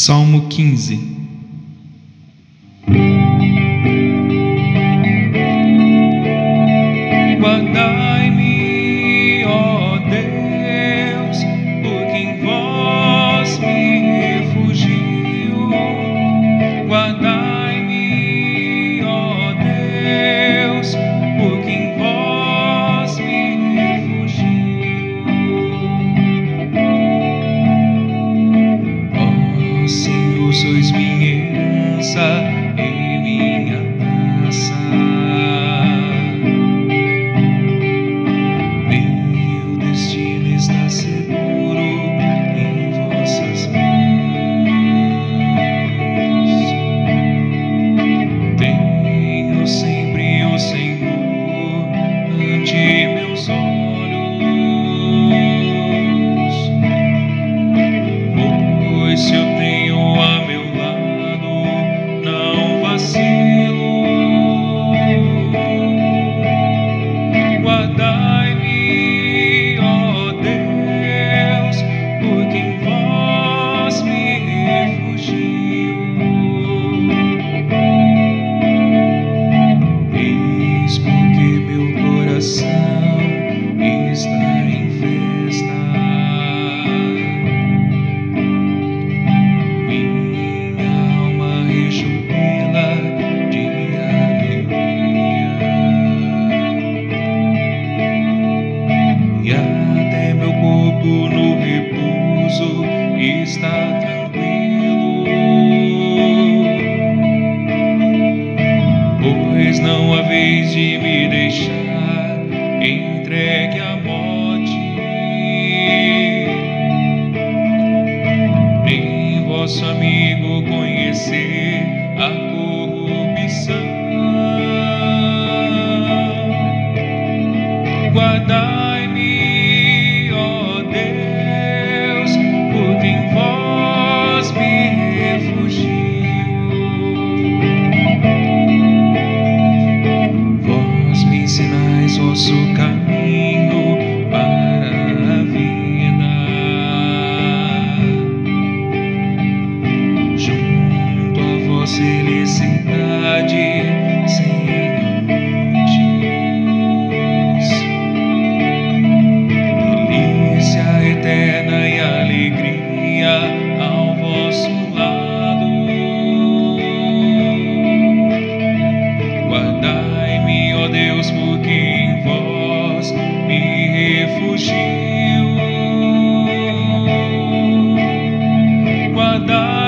Salmo 15. Guardai-me, ó Deus, porque em vós me refugio. Guardai-me, ó Deus, porque em vós me refugio. Ó Senhor, sois minha herança e minha taça. Meu destino está seguro em vossas mãos. Tenho sempre o Senhor ante meus olhos, pois se eu tenho a meu lado, não vacilo. Guardai-me, ó Deus, porque em vós me refugio. Eis porque meu coração está em festa, minha alma rejubila de alegria, e até meu corpo no repouso está tranquilo, pois não há vez de me deixar entregue à morte, nem vosso amigo conhecer a corrupção. Guardai-me, ó Deus, porque em vós me refugio. Vós me ensinais vosso caminho para a vida. Junto a vossa felicidade sem limites, delícia eterna e alegria ao vosso lado. Guardai-me, ó Deus, porque em vós me refugio. Guardai